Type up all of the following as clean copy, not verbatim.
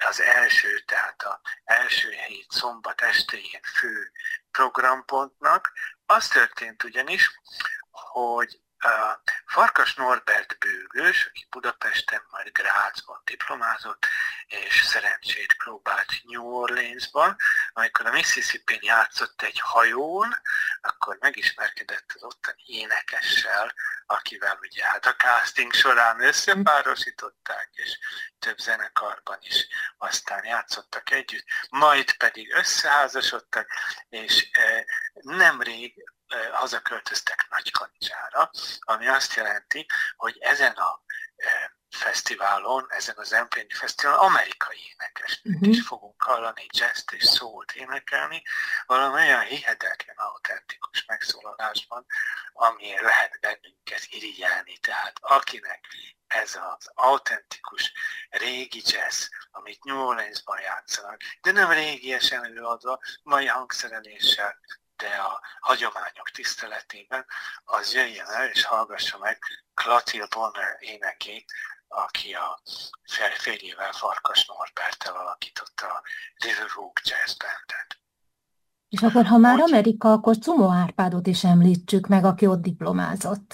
az első, tehát az első hét szombat estéjén fő programpontnak. Az történt ugyanis, hogy Farkas Norbert bőgős, aki Budapesten, majd Grazban diplomázott, és szerencsét próbált New Orleansban. Amikor a Mississippi-n játszott egy hajón, akkor megismerkedett az ottani énekessel, akivel ugye hát a casting során összepárosították, és több zenekarban is aztán játszottak együtt, majd pedig összeházasodtak, és nemrég hazaköltöztek Nagykanizsára, ami azt jelenti, hogy ezen a fesztiválon, ezen a Zempléni Fesztiválon amerikai énekesnek is fogunk hallani jazzt és szólt énekelni, valami olyan hihetetlen autentikus megszólalásban, ami lehet bennünket irigyelni. Tehát akinek ez az autentikus régi jazz, amit New Orleansban játszanak, de nem régiesen előadva, mai hangszereléssel, de a hagyományok tiszteletében, az jöjjön el és hallgassa meg Clotilde Bonner énekét, aki a férjével, Farkas Norberttel alakította a Little Rook Jazz Bandet. És akkor, ha már Amerika, akkor Cumó Árpádot is említsük meg, aki ott diplomázott.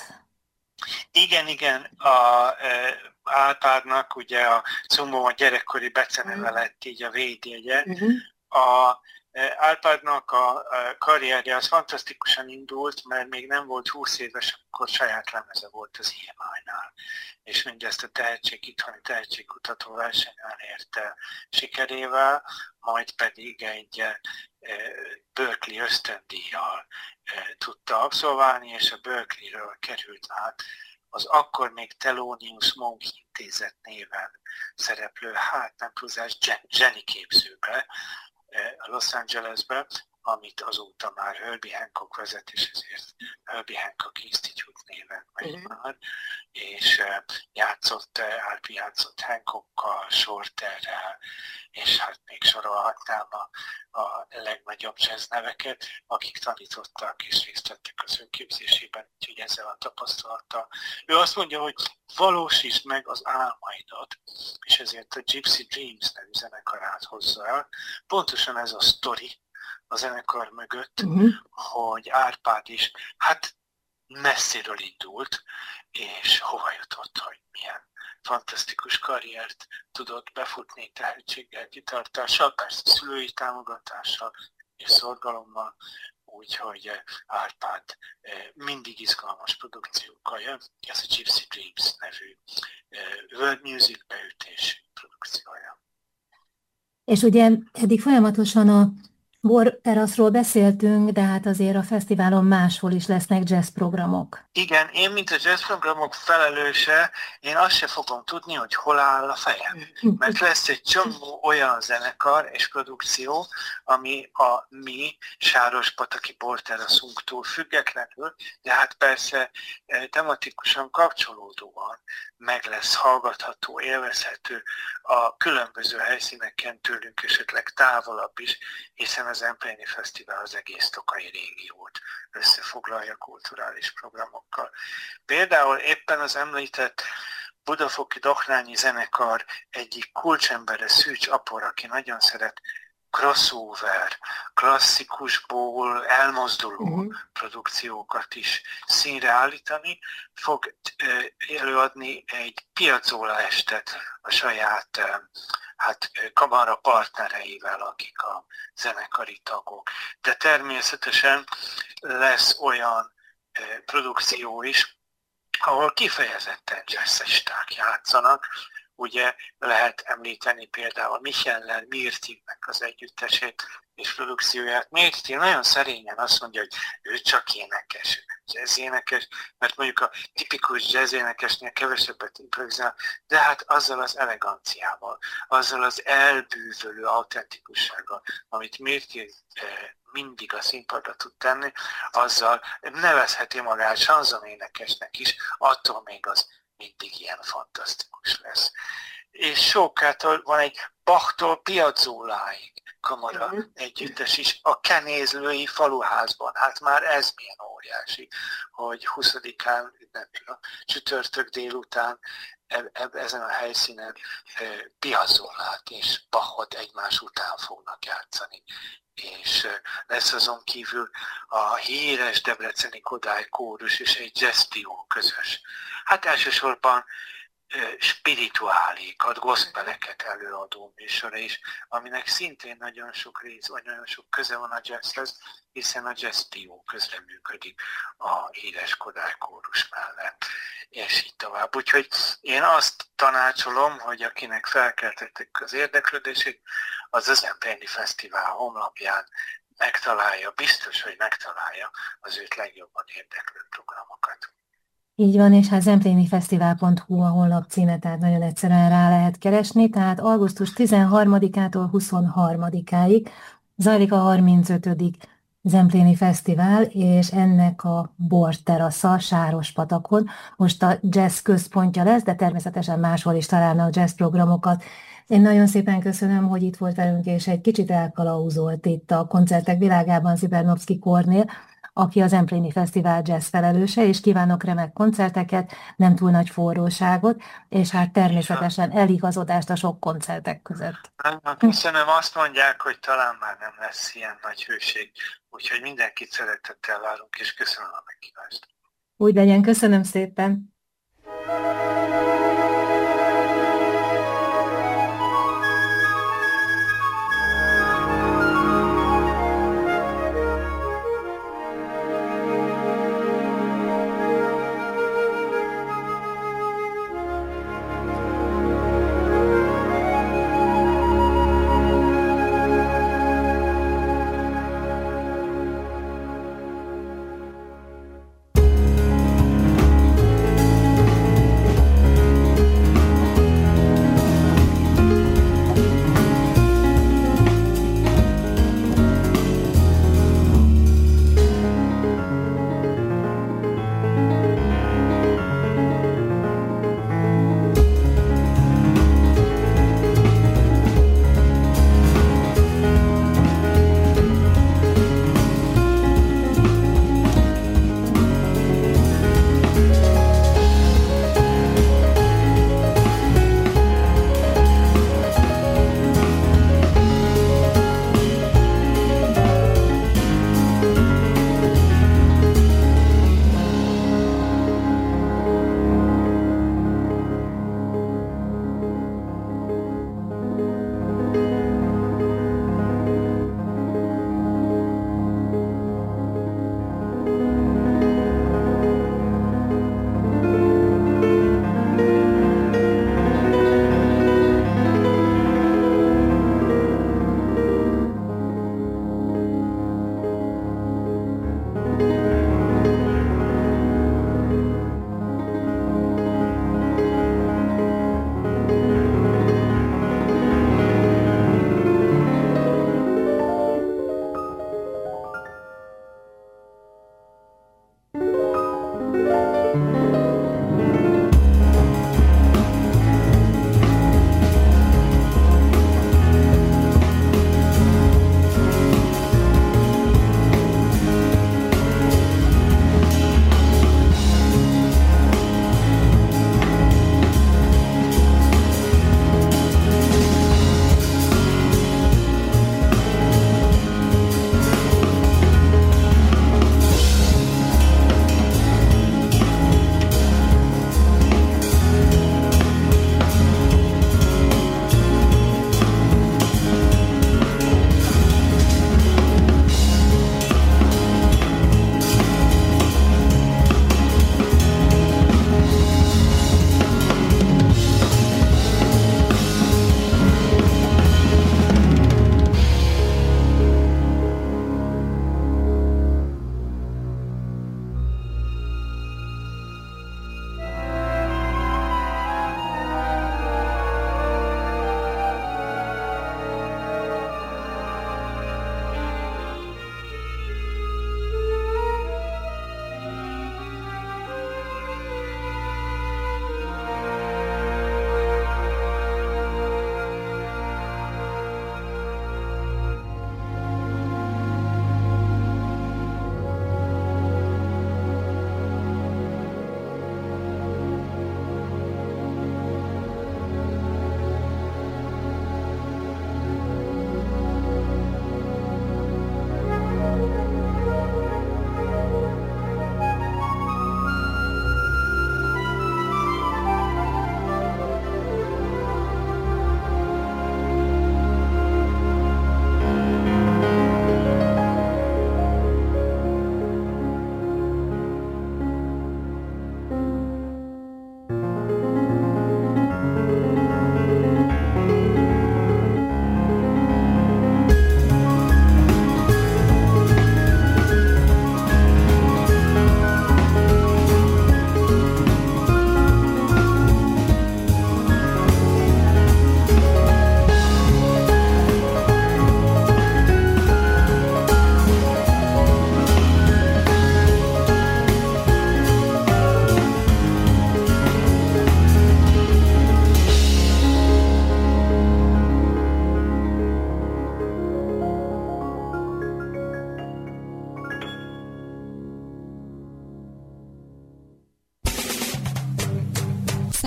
Igen. Árpádnak ugye a Cumó a gyerekkori beceneve lett így a védjegye. A Árpádnak a karrierje az fantasztikusan indult, mert még nem volt 20 éves, akkor saját lemeze volt az EMI-nál. És mindezt a itthoni tehetségkutató versenyen érte sikerével, majd pedig egy Berkeley ösztöndíjjal tudta abszolválni, és a Berkeleyről került át az akkor még Thelonious Monk Intézet néven szereplő, hát nem túlzás, zseniképzőbe, Los Angelesbe, amit azóta már Herbie Hancock vezet, és ezért Herbie Hancock Institute néven megy már, és játszott Hancockkal, Shorterrel, és hát még sorolhatnám a legnagyobb jazz neveket, akik tanítottak és részt vettek az ő képzésében, úgyhogy ezzel a tapasztalattal. Ő azt mondja, hogy valósítsd meg az álmaidat, és ezért a Gypsy Dreams nevű zenekarát hozza el. Pontosan ez a sztori a zenekar mögött, hogy Árpád is hát messziről indult, és hova jutott, hogy milyen fantasztikus karriert tudott befutni tehetséggel, kitartással, persze szülői támogatással és szorgalommal, úgyhogy Árpád mindig izgalmas produkciókkal jön. Ez a Gypsy Dreams nevű world music beütésű produkciója. És ugye eddig folyamatosan a borteraszról beszéltünk, de hát azért a fesztiválon máshol is lesznek jazz programok. Igen, én, mint a jazz programok felelőse, én azt se fogom tudni, hogy hol áll a fejem. Mert lesz egy csomó olyan zenekar és produkció, ami a mi sárospataki borteraszunktól függetlenül, de hát persze tematikusan kapcsolódóan meg lesz hallgatható, élvezhető a különböző helyszíneken tőlünk esetleg távolabb is, hiszen a Zempléni Fesztivál az egész Tokaji régiót összefoglalja kulturális programokkal. Például éppen az említett budafoki Doknányi zenekar egyik kulcsembere, Szűcs Apor, aki nagyon szeret crossover, klasszikusból elmozduló produkciókat is színre állítani, fog előadni egy Piazzolla estet a saját kamara partnereivel, akik a zenekari tagok. De természetesen lesz olyan produkció is, ahol kifejezetten jazzisták játszanak. Ugye lehet említeni például Michellel Mirtignek az együttesét és produkcióját. Mirtig nagyon szerényen azt mondja, hogy ő csak énekes, jazzénekes, mert mondjuk a tipikus jazzénekesnél kevesebbet improvizál, de hát azzal az eleganciával, azzal az elbűvölő autentikussággal, amit Mirtig mindig a színpadra tud tenni, azzal nevezheti magát sanzonénekesnek is, attól még az mindig ilyen fantasztikus lesz. És sokától van egy Bachtól Piazzolláig kamara együttes is a Kenézlői faluházban. Hát már ez milyen óriási, hogy 20-án, a csütörtök délután ezen a helyszínen Piazzolát és Bachot egymás után fognak játszani. És lesz azon kívül a híres debreceni Kodály kórus és egy jazz trió közös. Hát elsősorban spirituálékat, gospeleket előadó műsora is, aminek szintén nagyon sok rész, vagy nagyon sok köze van a jazzhez, hiszen a jazz trió közreműködik a híres Kodály kórus mellett, és így tovább. Úgyhogy én azt tanácsolom, hogy akinek felkeltették az érdeklődését, az Zempléni Fesztivál honlapján megtalálja, biztos, hogy megtalálja az őt legjobban érdeklő programokat. Így van, és hát zemplénifesztivál.hu a honlap címe, tehát nagyon egyszerűen rá lehet keresni, tehát augusztus 13-ától 23-áig zajlik a 35. Zempléni Fesztivál, és ennek a borterasza Sárospatakon most a jazz központja lesz, de természetesen máshol is találnak jazz programokat. Én nagyon szépen köszönöm, hogy itt volt velünk, és egy kicsit elkalauzolt itt a koncertek világában Szibernovszky Kornél, aki az Zempléni Fesztivál jazz felelőse, és kívánok remek koncerteket, nem túl nagy forróságot, és hát természetesen eligazodást a sok koncertek között. Köszönöm, azt mondják, hogy talán már nem lesz ilyen nagy hőség, úgyhogy mindenkit szeretettel várunk, és köszönöm a meghívást. Úgy legyen, köszönöm szépen!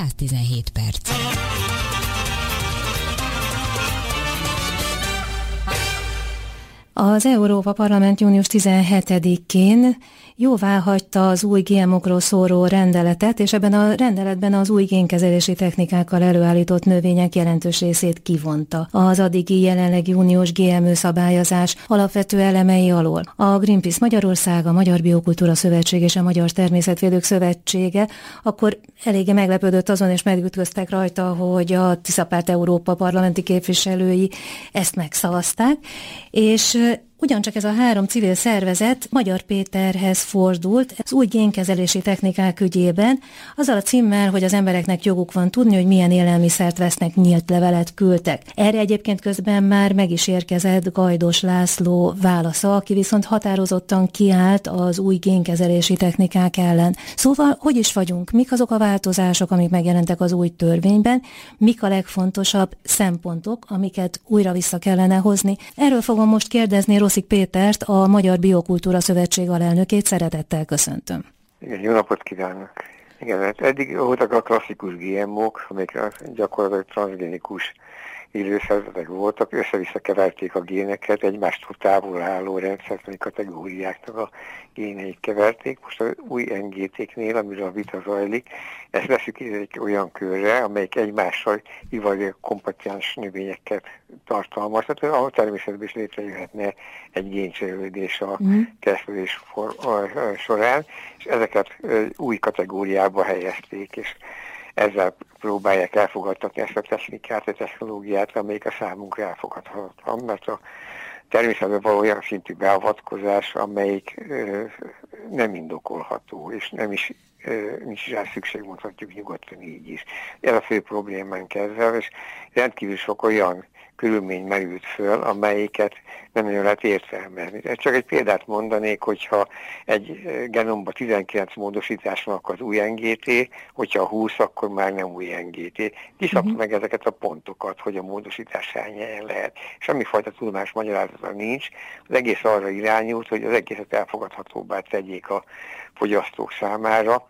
117 perc. Az Európa Parlament június 17-én jóváhagyta az új GMO-król szóló rendeletet, és ebben a rendeletben az új génkezelési technikákkal előállított növények jelentős részét kivonta az addigi jelenlegi uniós GMO szabályozás alapvető elemei alól. A Greenpeace Magyarország, a Magyar Biokultúra Szövetség és a Magyar Természetvédők Szövetsége akkor eléggé meglepődött azon, és megütköztek rajta, hogy a Tiszapárt Európa parlamenti képviselői ezt megszavazták, és ugyancsak ez a 3 civil szervezet Magyar Péterhez fordult az új génkezelési technikák ügyében, azzal a címmel, hogy az embereknek joguk van tudni, hogy milyen élelmiszert vesznek, nyílt levelet küldtek. Erre egyébként közben már meg is érkezett Gajdos László válasza, aki viszont határozottan kiállt az új génkezelési technikák ellen. Szóval, hogy is vagyunk? Mik azok a változások, amik megjelentek az új törvényben? Mik a legfontosabb szempontok, amiket újra vissza kellene hozni? Erről fogom most kérdezni Rosszik Pétert, a Magyar Biokultúra Szövetség alelnökét. Szeretettel köszöntöm. Igen, jó napot kívánok! Igen, hát eddig voltak a klasszikus GMO-k, amik gyakorlatilag transzgénikus élőszervezetek voltak, össze-vissza keverték a géneket, egymástól távol álló rendszertani kategóriáknak a géneit keverték. Most az új NGT-knél, amiről a vita zajlik, ezt veszük egy olyan körre, amelyik egymással ivarig kompatiens növényeket tartalmaz, tehát ahol természetben is létrejöhetne egy géncserélődés a keresztülés során, és ezeket új kategóriába helyezték, és ezzel próbálják elfogadtatni ezt a technikát, a technológiát, amelyik a számunkra elfogadhatatlan, mert a természetben való olyan szintű beavatkozás, amelyik nem indokolható, és nincs is rá szükség, mondhatjuk nyugodtan így is. Ez a fő problémánk ezzel, és rendkívül sok olyan körülmény merült föl, amelyiket nem nagyon lehet értelmezni. Csak egy példát mondanék, hogyha egy genomban 19 módosítás van, akkor az új NGT, hogyha 20, akkor már nem új NGT. Kiszabta meg ezeket a pontokat, hogy a módosítás hány helyen lehet. Semmifajta tudományos magyarázata nincs. Az egész arra irányult, hogy az egészet elfogadhatóbbá tegyék a fogyasztók számára,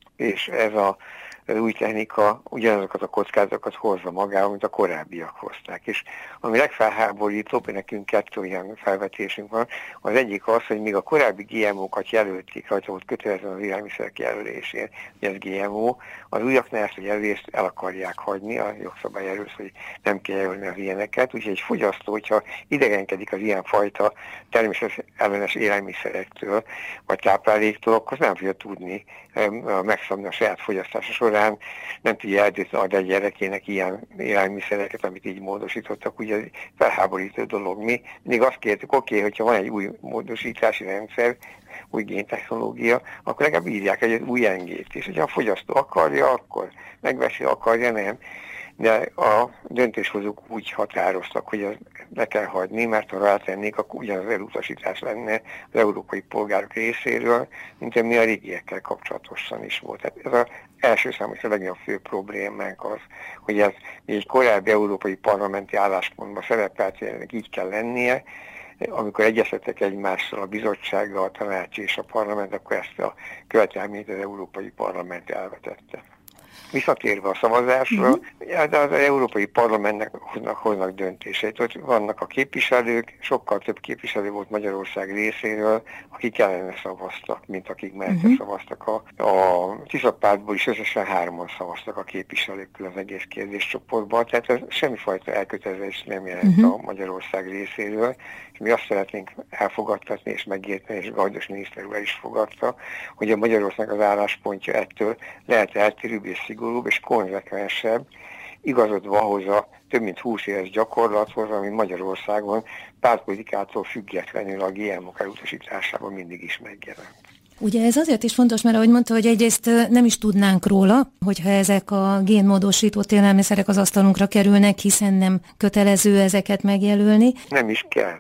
és ez az új technika ugyanazokat a kockázatokat hozza magával, mint a korábbiak hozták. És ami legfelháborítóbb, hogy nekünk 2 olyan felvetésünk van, az egyik az, hogy még a korábbi GMO-kat jelölték, rajta volt kötelezően az élelmiszerek jelölésén, hogy ez GMO, az újaknál ezt a jelölést el akarják hagyni, a jogszabály erről, hogy nem kell jelölni az ilyeneket, úgyhogy egy fogyasztó, hogyha idegenkedik az ilyenfajta természetellenes élelmiszerektől, vagy tápláléktól, akkor nem fogja tudni megszabni a saját fogyasztása során, nem tudja eldönteni a gyerekének ilyen élelmiszereket, amit így módosítottak, ugye felháborító dolog. Mi mindig azt kértük, hogyha van egy új módosítási rendszer, új géntechnológia, akkor legalább írják egy új engét is. Hogyha a fogyasztó akarja, akkor megveszi, akarja, nem. De a döntéshozók úgy határoztak, hogy ezt le kell hagyni, mert ha rátennék, akkor ugyanaz elutasítás lenne az európai polgárok részéről, mint ami a régiekkel kapcsolatosan is volt. Tehát ez az első számos a legnagyobb fő problémánk az, hogy ez egy korábbi európai parlamenti álláspontban szerepelt, hogy ennek így kell lennie, amikor egyeztettek egymással a bizottsággal, a tanács és a parlament, akkor ezt a követelményt az Európai Parlament elvetette. Visszatérve a szavazásra, az Európai Parlamentnek hoznak döntéseit. Ott vannak a képviselők, sokkal több képviselő volt Magyarország részéről, akik ellene szavaztak, mint akik mellette szavaztak. A Tiszapártból is összesen 3-an szavaztak a képviselőkkel az egész kérdéscsoportban, tehát ez semmifajta elkötelezés nem jelent a Magyarország részéről, és mi azt szeretnénk elfogadtatni és megérteni, és Gajdos miniszter úr is fogadta, hogy a Magyarország az álláspontja ettől lehet eltérőbb és szigorúbb és konzekvensebb, igazodva ahhoz a több mint 20 éves gyakorlathoz, ami Magyarországon pártpolitikától függetlenül a GMO-k elutasításában mindig is megjelent. Ugye ez azért is fontos, mert ahogy mondta, hogy egyrészt nem is tudnánk róla, hogyha ezek a génmódosított élelmiszerek az asztalunkra kerülnek, hiszen nem kötelező ezeket megjelölni. Nem is kell.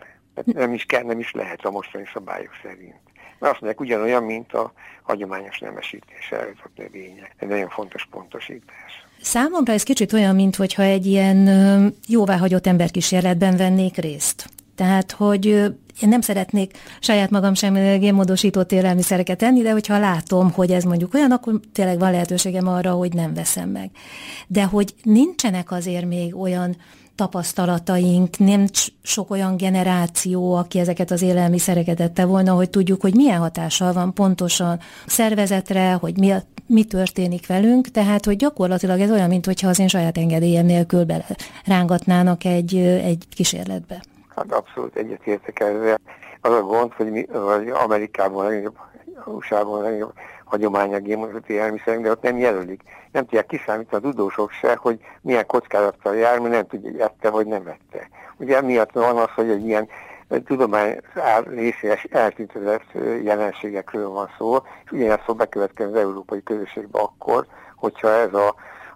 Nem is lehet a mostani szabályok szerint. Mert azt mondják, ugyanolyan, mint a hagyományos nemesítéssel eljutott növények. Ez nagyon fontos pontosítás. Számomra ez kicsit olyan, mintha egy ilyen jóváhagyott emberkísérletben vennék részt. Tehát, hogy én nem szeretnék saját magam sem génmódosított élelmiszereket enni, de hogyha látom, hogy ez mondjuk olyan, akkor tényleg van lehetőségem arra, hogy nem veszem meg. De hogy nincsenek azért még olyan tapasztalataink, nem sok olyan generáció, aki ezeket az élelmiszereket ette volna, hogy tudjuk, hogy milyen hatással van pontosan a szervezetre, hogy mi történik velünk, tehát, hogy gyakorlatilag ez olyan, mintha az én saját engedélyem nélkül rángatnának egy kísérletbe. Hát abszolút egyetértek ezzel. Az a gond, hogy Amerikában a legnagyobb, USA-ban a legnagyobb hagyomány a génmódosított élelmiszerek, de ott nem jelölik. Nem tudják kiszámítani a tudósok se, hogy milyen kockázattal jár, mert nem tudja, hogy ette vagy nem ette. Ugye emiatt van az, hogy egy ilyen tudomány részéhez eltüntetett jelenségekről van szó, és ugyanezt fog bekövetkezni az európai közösségbe akkor, hogyha ez a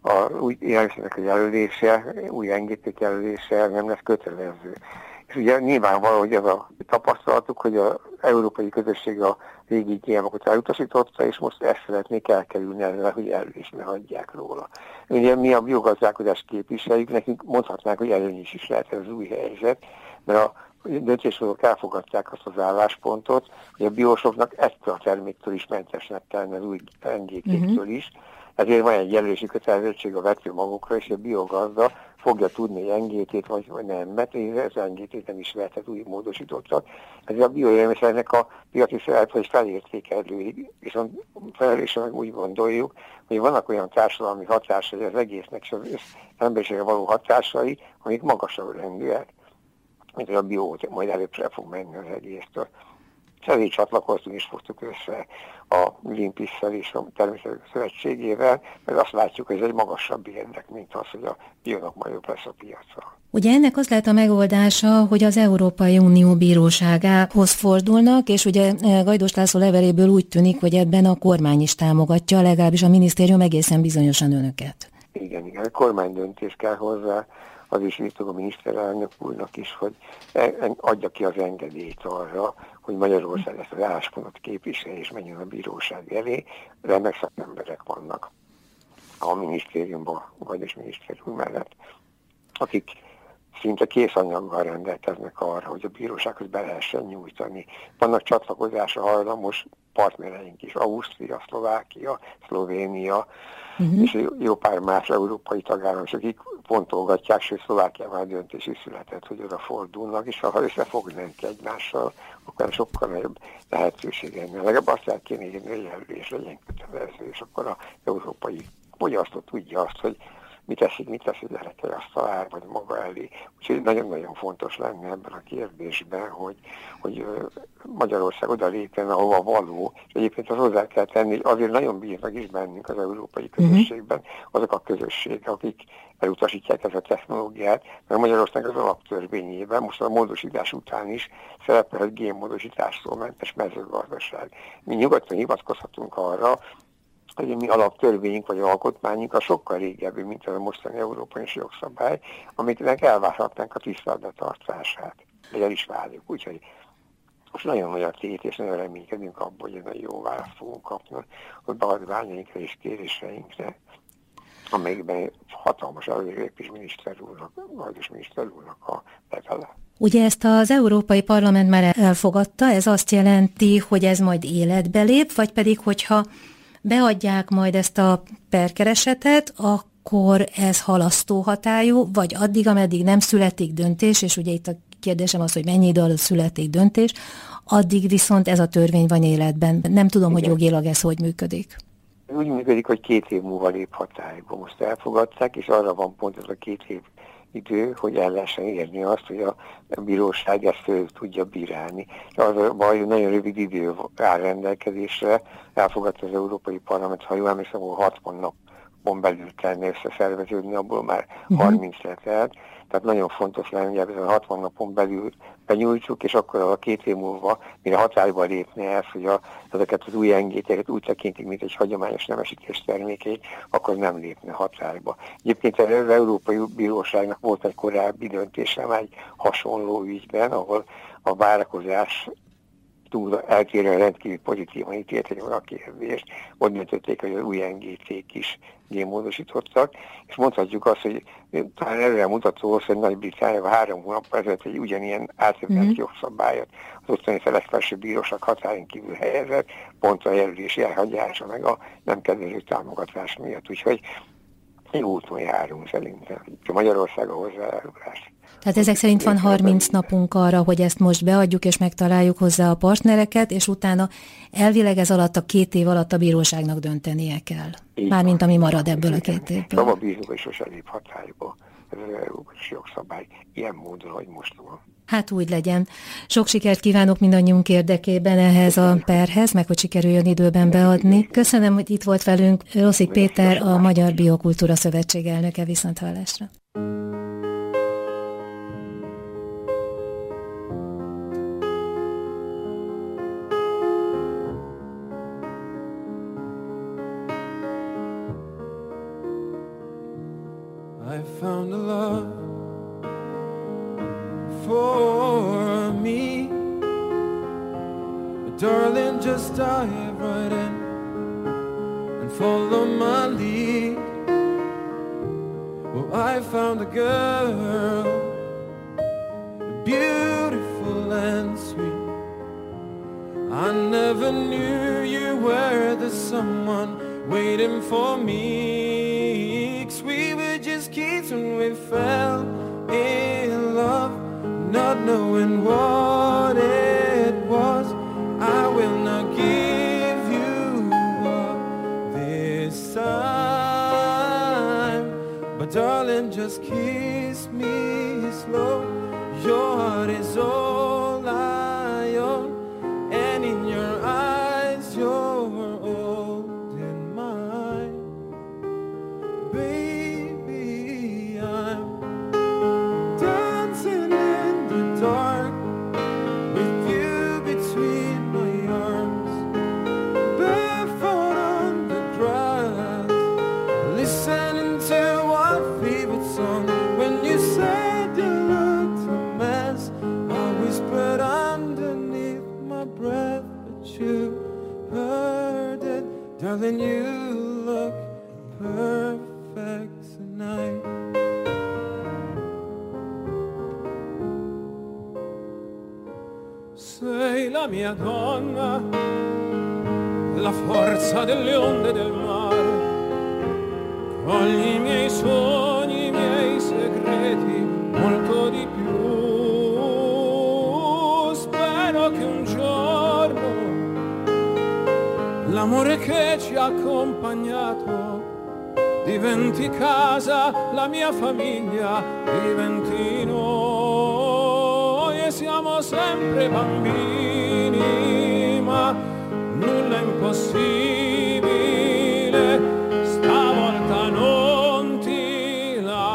új élelmiszernek a jelölése, új engedélyek jelölése nem lesz kötelező. És ugye nyilvánvaló, hogy ez a tapasztalatuk, hogy az európai közösség a régi GMO-kat elutasította, és most ezt szeretnék elkerülni ezzel, hogy előzésre hagyják róla. Ugye mi a biogazdálkodást képviseljük, nekünk mondhatnánk, hogy előnyös is lehet ez az új helyzet, mert a döntéshozók elfogadják azt az álláspontot, hogy a biósoknak ettől a terméktől is mentesnek kellene az új engedélyektől is. Ezért van egy jelölési kötelezettség a vetőmagokra, és a biogazda fogja tudni, hogy engedélyt vagy nem, mert ez engedélyt nem is lehetett új módosítottak. Ezért a bioélelmiszernek a piaci szerep, hogy felértékelődik, viszont felelősen úgy gondoljuk, hogy vannak olyan társadalmi hatásai az egésznek, és az emberiségre való hatásai, amik magasabb rendűek, mint a bió, majd előbb fog menni az egésztől. És ezért csatlakoztunk és fogtuk össze a Greenpeace-szel és a Természetek Szövetségével, mert azt látjuk, hogy ez egy magasabb érdek, mint az, hogy a biónak majd jobb lesz a piacra. Ugye ennek az lehet a megoldása, hogy az Európai Unió bíróságához fordulnak, és ugye Gajdos László leveléből úgy tűnik, hogy ebben a kormány is támogatja, legalábbis a minisztérium egészen bizonyosan önöket. Igen, a kormány döntés kell hozzá, az is írtuk a miniszterelnök úrnak is, hogy adja ki az engedélyt arra, hogy Magyarország ezt az álláspontot képviselje és menjen a bíróság elé. Remek szakemberek vannak a minisztériumban, Gajdos miniszter úr mellett, akik szinte kész anyaggal rendelkeznek arra, hogy a bírósághoz be lehessen nyújtani. Vannak csatlakozásra hajlamos partnereink is, Ausztria, Szlovákia, Szlovénia, és jó pár más európai tagállam, és akik pontolgatják, sőt Szlovákiában döntés is született, hogy oda fordulnak, és ha összefognánk egymással, akkor sokkal nagyobb lehetőség lenne. Legalább azt el kéne írni, hogy jelölés legyen kötelező, és akkor az európai fogyasztó tudja azt, hogy mit teszik gyerekei asztalára, vagy maga elé. Úgyhogy nagyon-nagyon fontos lenne ebben a kérdésben, hogy Magyarország oda lépjen, ahova való, és egyébként az hozzá kell tenni, hogy azért nagyon bíznak is bennünk az európai közösségben azok a közösségek, akik elutasítják ezt a technológiát, mert Magyarország az alaptörvényében, most a módosítás után is szerepelhet génmódosítástól mentes mezőgazdaság. Mi nyugodtan hivatkozhatunk arra, hogy mi alaptörvényünk vagy alkotmányunk a sokkal régebbi, mint az a mostani európai jogszabály, amiknek elvárhatnánk a tiszteletbe tartását. De el is várjuk, úgyhogy most nagyon nagy a tét, és nagyon reménykedünk abban, hogy nagyon jó választ fogunk kapni a beadványainkra és kéréseinkre, amelyikben hatalmas előrelépés Gajdos miniszter úrnak a levele. Ugye ezt az Európai Parlament már elfogadta, ez azt jelenti, hogy ez majd életbe lép, vagy pedig, hogyha beadják majd ezt a perkeresetet, akkor ez halasztó hatályú, vagy addig, ameddig nem születik döntés, és ugye itt a kérdésem az, hogy mennyi idő alatt születik döntés, addig viszont ez a törvény van életben. Nem tudom, igen, hogy jogilag ez hogy működik. Úgy működik, hogy 2 év múlva lép hatályba. Most elfogadták, és arra van pont ez a 2 év idő, hogy el lehessen érni azt, hogy a bíróság ezt tudja bírálni. Az a baj, hogy nagyon rövid idő áll rendelkezésre, elfogadta az Európai Parlament, ha jól emlékszem, 60 napon belül kellene összeszerveződni, abból már 30 letelt. Tehát nagyon fontos lenne, hogy ezen a 60 napon belül benyújtsuk, és akkor a 2 év múlva, mire hatályba lépne ez, hogy ezeket az új engedélyeket úgy tekintik, mint egy hagyományos nemesítés termékét, akkor nem lépne hatályba. Egyébként az Európai Bíróságnak volt egy korábbi döntése már egy hasonló ügyben, ahol a várakozás túl eltérően rendkívül pozitívan ítélték meg a kérdést, ott döntötték, hogy az új NGC-k is génmódosítottak, és mondhatjuk azt, hogy talán előre mutató az, hogy Nagy-Britanniában 3 hónappal ezelőtt egy ugyanilyen átvenett jogszabályot az ottani legfelsőbb bíróság határán kívül helyezett, pont a jelölési elhagyása meg a nem kedvező támogatás miatt. Úgyhogy jó úton járunk szerintem. Magyarország a hozzájárulás. Tehát ezek szerint van 30 napunk arra, hogy ezt most beadjuk és megtaláljuk hozzá a partnereket, és utána elvileg ez alatt a 2 év alatt a bíróságnak döntenie kell. Mármint ami marad ebből a 2 évből. Szóval bízunk, hogy sose lép hatályba ez az európai jogszabály ilyen módon, hogy most van. Hát úgy legyen. Sok sikert kívánok mindannyiunk érdekében ehhez a perhez, meg hogy sikerüljön időben beadni. Köszönöm, hogy itt volt velünk Rosszik Péter, a Magyar Biokultúra Szövetség elnöke. Viszonthallásra. I found a love for me, but darling, just dive right in and follow my lead. Well, I found a girl, beautiful and sweet. I never knew you were the someone waiting for me, 'cause we were just kids when we fell in love, not knowing what it was. I will not give you up this time, but darling, just kiss me slow. Your heart is all I own, and in your eyes you're holding mine. Baby, I'm dancing in the dark with you between my arms, barefoot on the grass, listening to our favorite song. When you said you looked a mess, I whispered underneath my breath, but you heard it. Darling, you look perfect tonight. Sei la mia donna, la forza delle onde del mare, con i miei sogni, i miei segreti, molto di più. Spero che un giorno l'amore che ci ha accompagnato diventi casa, la mia famiglia diventi noi, e siamo sempre bambini, ma nulla è impossibile. Stavolta non ti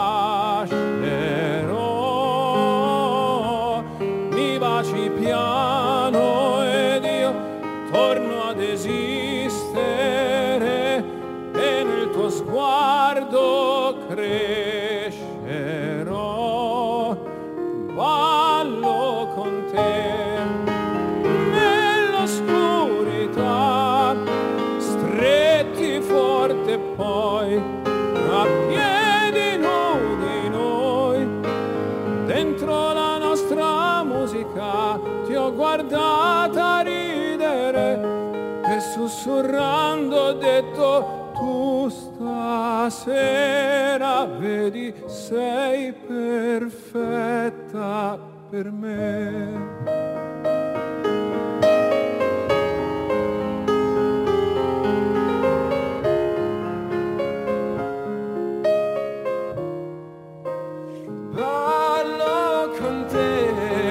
lascerò, mi baci piano ed io torno ad esistere, e nel tuo sguardo crescerò. Ballo con te nell'oscurità, stretti forte poi a piedi nudi noi, dentro la nostra musica ti ho guardata ridere e sussurrando ho detto: tu stasera vedi sei perfetta per me. Ballo con te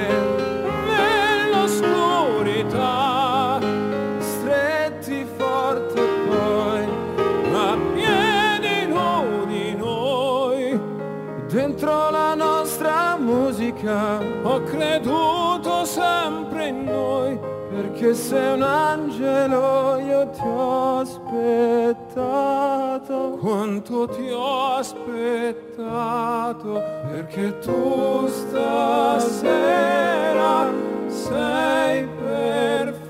nell'oscurità, stretti forte poi a piedi nudi noi, dentro la nostra musica ho creduto sempre in noi, perché sei un angelo, io ti ho aspettato, quanto ti ho aspettato, perché tu stasera sei perfetto.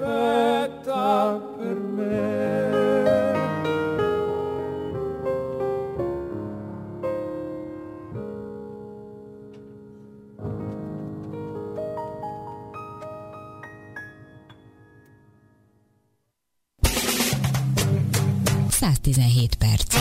117 perc.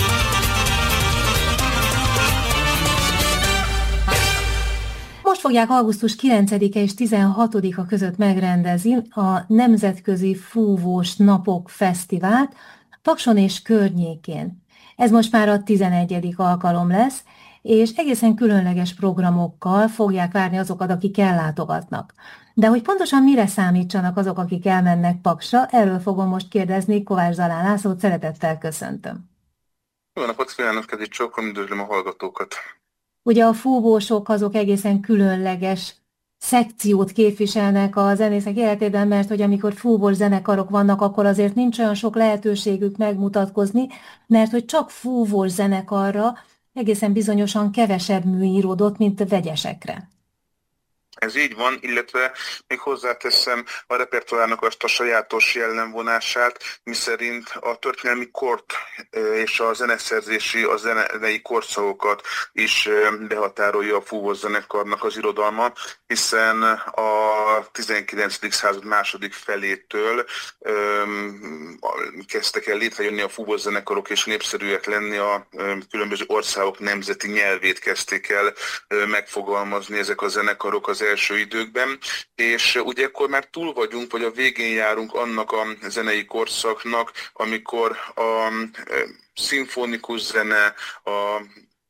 Most fogják augusztus 9-e és 16-a között megrendezni a Nemzetközi Fúvós Napok Fesztivált Pakson és környékén. Ez most már a 11. alkalom lesz, és egészen különleges programokkal fogják várni azokat, akik ellátogatnak. De hogy pontosan mire számítsanak azok, akik elmennek Paksra, erről fogom most kérdezni Kovács Zalán Lászlót, szeretettel köszöntöm. Jó napot kívánok, kedves csókom, üdvözlöm a hallgatókat. Ugye a fúvósok azok egészen különleges szekciót képviselnek a zenészek életében, mert hogy amikor fúvós zenekarok vannak, akkor azért nincs olyan sok lehetőségük megmutatkozni, mert hogy csak fúvós zenekarra egészen bizonyosan kevesebb mű íródott, mint a vegyesekre. Ez így van, illetve még hozzáteszem a repertoárnak azt a sajátos jellemvonását, miszerint a történelmi kort és a zeneszerzési, a zenei korszakokat is behatárolja a fúvós zenekarnak az irodalma, hiszen a 19. század második felétől kezdtek el létrejönni a fúvós zenekarok, és népszerűek lenni a különböző országok nemzeti nyelvét kezdték el megfogalmazni ezek a zenekarok az első időkben, és ugye akkor már túl vagyunk, vagy a végén járunk annak a zenei korszaknak, amikor a szimfonikus zene a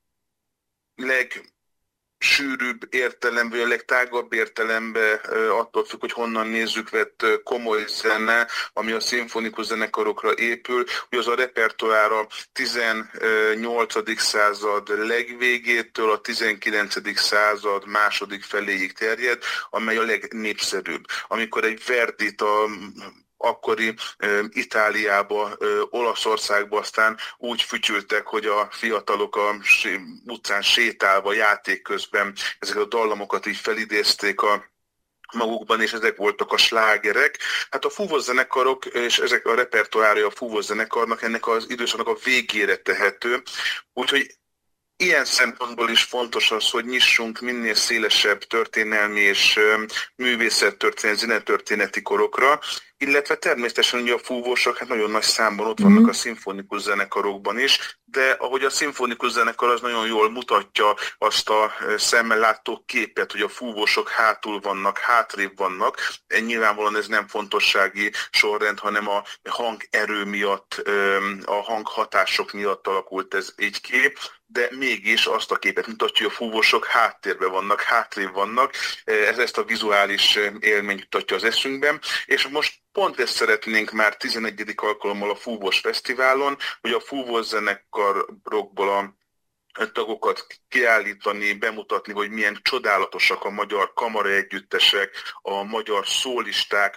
legsűrűbb értelemben, vagy a legtágabb értelemben, attól függ, hogy honnan nézzük, vett komoly zene, ami a szimfonikus zenekarokra épül, hogy az a repertoár a 18. század legvégétől a 19. század második feléig terjed, amely a legnépszerűbb. Amikor egy Verdit akkori Itáliába, Olaszországba aztán úgy fütyültek, hogy a fiatalok a utcán sétálva, játék közben ezeket a dallamokat így felidézték magukban, és ezek voltak a slágerek. Hát a fúvós zenekarok, és ezek a repertoárja a fúvós zenekarnak ennek az időszaknak a végére tehető. Úgyhogy ilyen szempontból is fontos az, hogy nyissunk minél szélesebb történelmi és művészettörténeti, zenetörténeti korokra, illetve természetesen ugye a fúvósok hát nagyon nagy számban ott vannak a szimfonikus zenekarokban is, de ahogy a szimfonikus zenekar az nagyon jól mutatja azt a szemmel látó képet, hogy a fúvósok hátul vannak, hátrébb vannak, nyilvánvalóan ez nem fontossági sorrend, hanem a hangerő miatt, a hanghatások miatt alakult ez így ki, de mégis azt a képet mutatja, hogy a fúvósok háttérben vannak, hátrébb vannak, ez ezt a vizuális élményt mutatja az eszünkben, és most pont ezt szeretnénk már 11. alkalommal a Fúvós Fesztiválon, hogy a fúvós zenekarokból a tagokat kiállítani, bemutatni, hogy milyen csodálatosak a magyar kamaraegyüttesek, a magyar szólisták,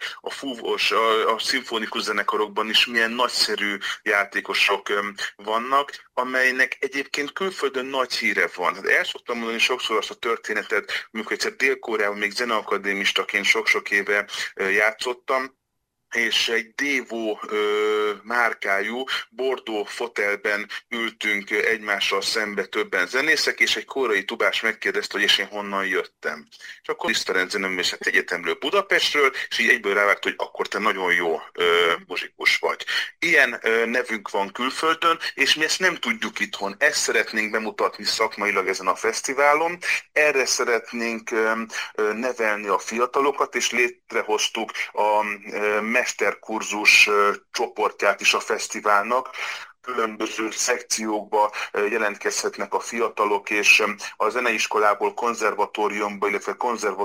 a szimfonikus zenekarokban is milyen nagyszerű játékosok vannak, amelynek egyébként külföldön nagy híre van. El szoktam mondani sokszor azt a történetet, amikor egyszer Dél-Koreában még zeneakadémistaként sok-sok éve játszottam, és egy Dévó márkájú Bordeaux fotelben ültünk egymással szembe többen zenészek, és egy koreai tubás megkérdezte, hogy és én honnan jöttem. És akkor Liszt Zeneművészeti Egyetemről, Budapestről, és így egyből rávágta, hogy akkor te nagyon jó muzsikus vagy. Ilyen nevünk van külföldön, és mi ezt nem tudjuk itthon. Ezt szeretnénk bemutatni szakmailag ezen a fesztiválon, erre szeretnénk nevelni a fiatalokat, és létrehoztuk a mesterkurzus csoportját is a fesztiválnak. Különböző szekciókba jelentkezhetnek a fiatalok, és a zeneiskolából konzervatóriumba, illetve